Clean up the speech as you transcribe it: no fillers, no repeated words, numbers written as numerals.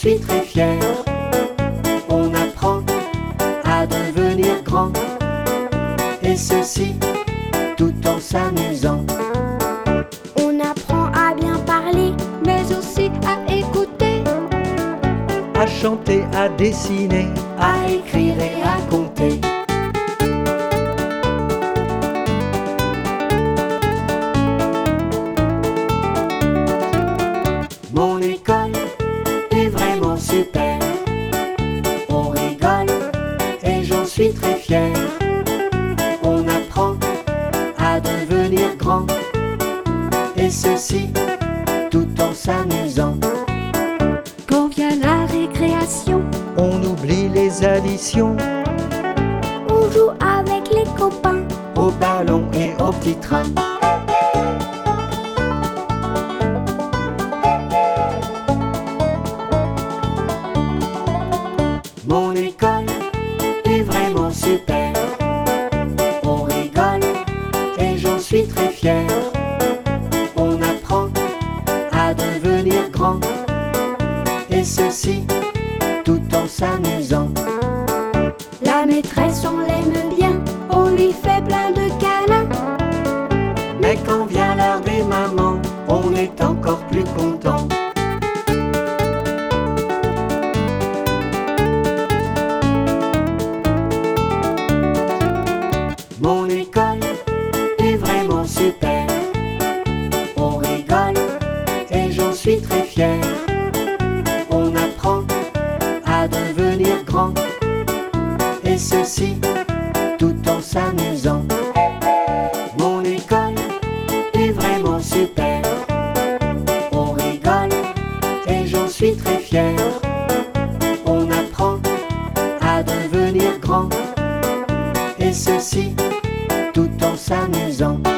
suis très fier. On apprend à devenir grand, et ceci tout en s'amusant. On apprend à bien parler, mais aussi à écouter. À chanter, à dessiner, à écrire et à compter. Mon école est vraiment super. On rigole et j'en suis très fier. On apprend à devenir grand, et ceci tout en s'amusant. Quand vient la récréation, On oublie les additions, on joue avec les copains. au ballon et au petit train. Mon école est vraiment super. On rigole et j'en suis très fier. On apprend à devenir grand, et ceci tout en s'amusant. La maîtresse, on l'aime bien, on lui fait plein de câlins. Mais quand vient l'heure des mamans, on est encore plus content. Mon école est vraiment super. On rigole et j'en suis très fier. On apprend à devenir grand, et ceci tout en s'amusant. Mon école est vraiment super. On rigole et j'en suis très fier. On apprend à devenir grand, et ceci tout en s'amusant.